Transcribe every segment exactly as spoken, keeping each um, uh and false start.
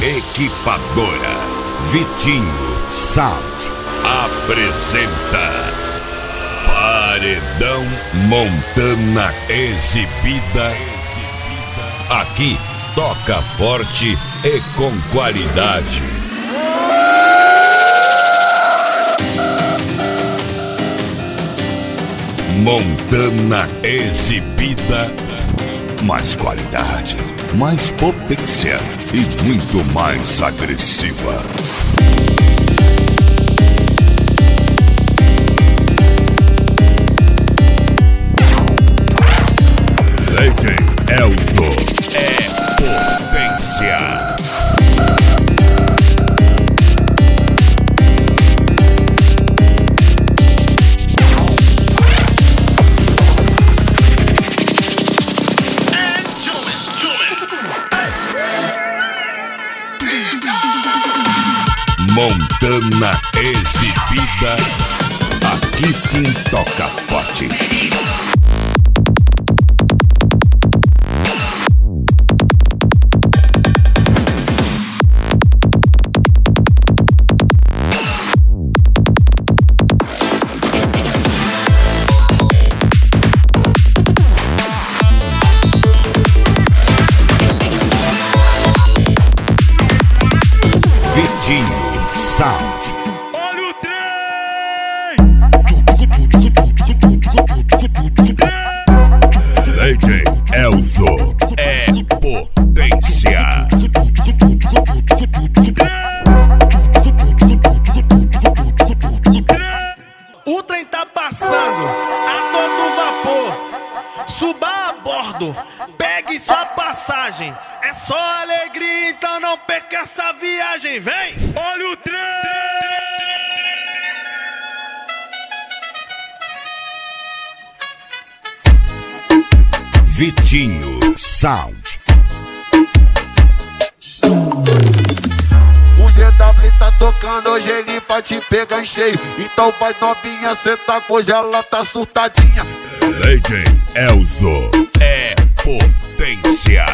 Equipadora Vitinho Sound apresenta Paredão Montana Exibida. Aqui toca forte e com qualidade. Montana Exibida. Mais qualidade, mais potência e muito mais agressiva. Lady Elzo é potência. Montana Exibida. Aqui sim toca forte. Vitinho Sound. Olha o trem! Lady Elzo é potência. O trem tá passando a todo vapor. Suba a bordo, pegue sua passagem. É só alegria, então não perca essa viagem. Vem! Olha o trem! Vitinho Sound. O G W tá tocando, hoje ele vai te pegar em cheio. Então vai novinha, cê tá com hoje ela tá surtadinha. Lady Elzo é potência.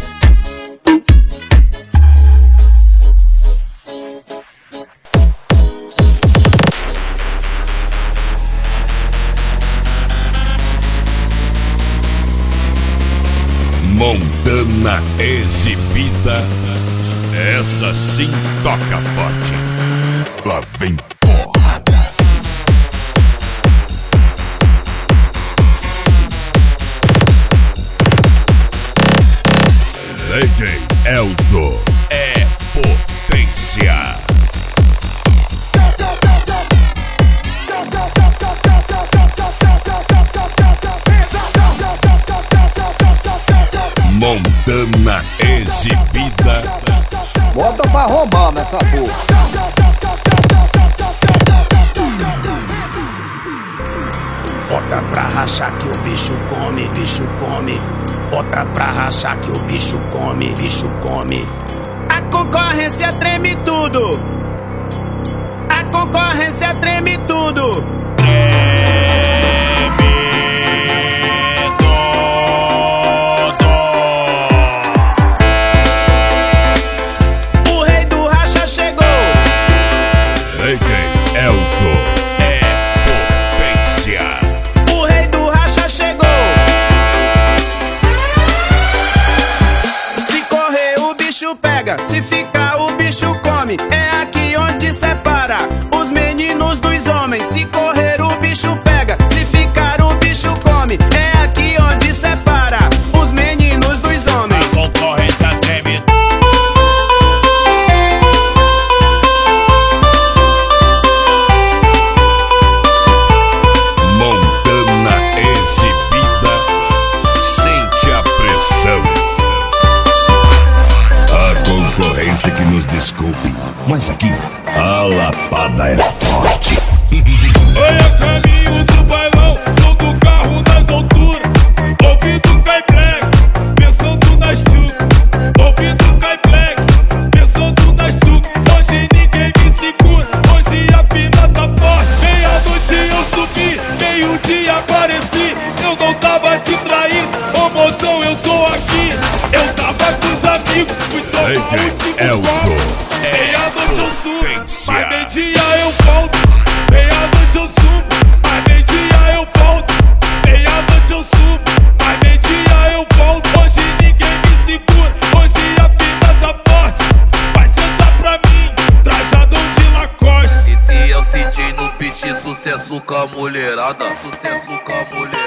Montana Exibida. Essa sim toca forte. Lá vem porrada. Lady Elzo é potência. Montana Exibida. Bota pra roubar nessa porra. Bota pra rachar que o bicho come, bicho come. Bota pra rachar que o bicho come, bicho come. A concorrência treme tudo. A concorrência treme tudo. Elzo é potência. O rei do racha chegou. Se correr o bicho pega, se ficar o bicho come. É aqui onde separa os meninos dos homens. Se correr o bicho pega, se ficar o bicho come. É aqui onde separa os meninos dos homens. A concorrência treme. Concorrência que nos desculpe, mas aqui a lapada é forte. Olha o caminho do bailão, som do carro nas alturas. Ouvindo cai black, pensando nas chucas. Ouvindo cai black, pensando nas chucas. Hoje ninguém me segura, hoje a pina tá forte. Meia-noite eu subi, meio-dia apareci. Eu não tava te traindo, ô mozão, eu tô aqui. Eu tava com os amigos, fui tomar um Lady Elzo eu volto, meia-noite eu subo, mas meio-dia eu volto, meia-noite eu subo, mas meio-dia eu volto. Hoje ninguém me segura, hoje a vida tá forte, vai sentar pra mim, trajadão de Lacoste. Esse é o C J no beat, sucesso com a mulherada, sucesso com a mulherada.